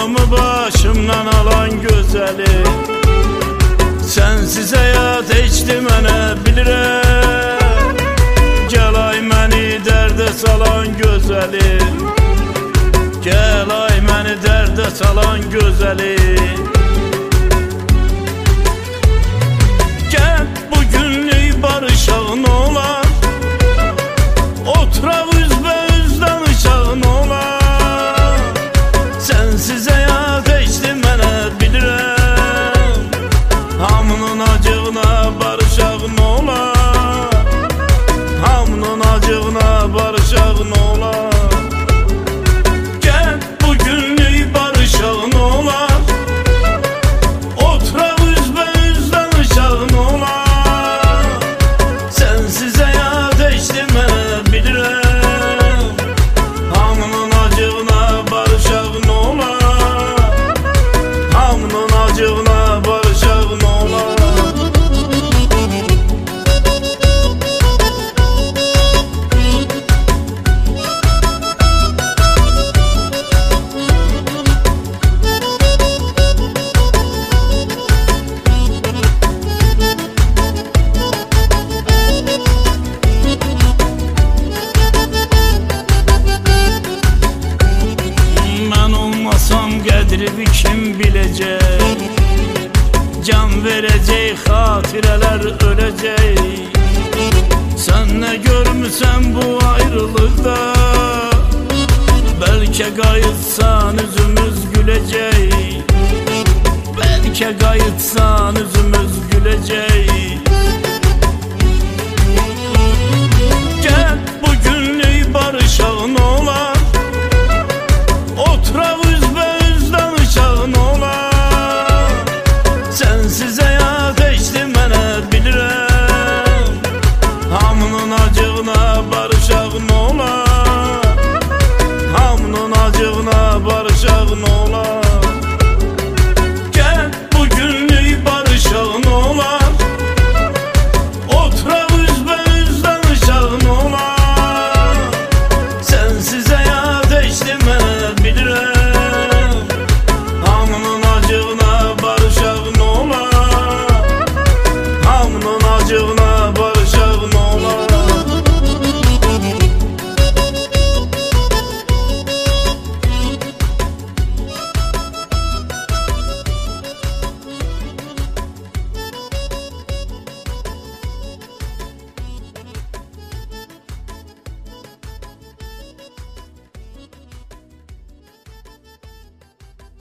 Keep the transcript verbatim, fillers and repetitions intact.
aklımı başımdan alan gözəli. Sensiz həyat heçdi mənə bilirəm. Gəl ay məni dərdə salan gözəli. Gəl ay məni dərdə salan gözəli. Gəl bugünlük barışağın olar, oturaq üzbəüz danışağın olar. Sensiz həyat heçdi mənə bilirəm. Hamının acığına barışağın olar, hamının acığına barışağın olar. Gəl bugünlük barışağın olar, oturaq üzbəüz danışağın olar. Sensiz həyat heçdi mənə bilirəm. Hamının acığına barışağın olar, hamının acığına barışağın olar. Mən olmasam qədrini kim biləcək? Can verəcək, xatirələr öləcək. Sən nə görmüsən bu ayrılıqda? Bəlkə qayıtsan üzümüz güləcək. Bəlkə qayıtsan üzümüz güləcək.